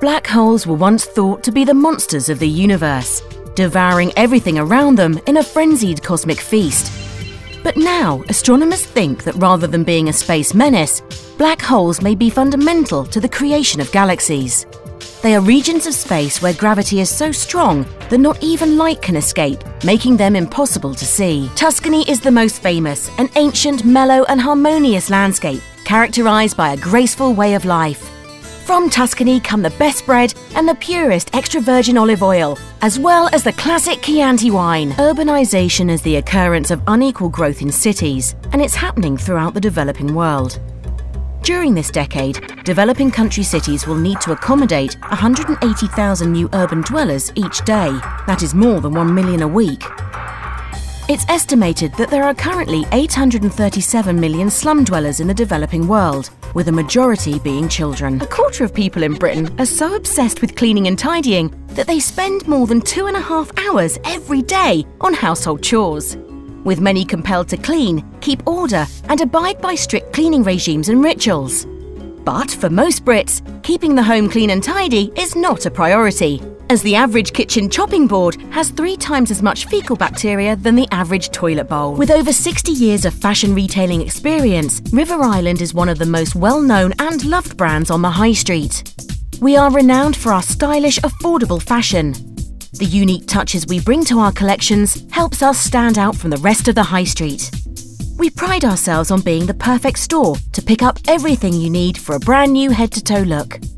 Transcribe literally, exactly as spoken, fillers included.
Black holes were once thought to be the monsters of the universe, devouring everything around them in a frenzied cosmic feast. But now, astronomers think that rather than being a space menace, black holes may be fundamental to the creation of galaxies. They are regions of space where gravity is so strong that not even light can escape, making them impossible to see. Tuscany is the most famous, an ancient, mellow and harmonious landscape, characterized by a graceful way of life. From Tuscany come the best bread and the purest extra virgin olive oil, as well as the classic Chianti wine. Urbanization is the occurrence of unequal growth in cities, and it's happening throughout the developing world. During this decade, developing country cities will need to accommodate one hundred eighty thousand new urban dwellers each day. That is more than one million a week. It's estimated that there are currently eight hundred thirty-seven million slum dwellers in the developing world, with a majority being children. A quarter of people in Britain are so obsessed with cleaning and tidying that they spend more than two and a half hours every day on household chores, with many compelled to clean, keep order and abide by strict cleaning regimes and rituals. But for most Brits, keeping the home clean and tidy is not a priority, as the average kitchen chopping board has three times as much fecal bacteria than the average toilet bowl. With over sixty years of fashion retailing experience, River Island is one of the most well-known and loved brands on the high street. We are renowned for our stylish, affordable fashion. The unique touches we bring to our collections helps us stand out from the rest of the high street. We pride ourselves on being the perfect store to pick up everything you need for a brand new head-to-toe look.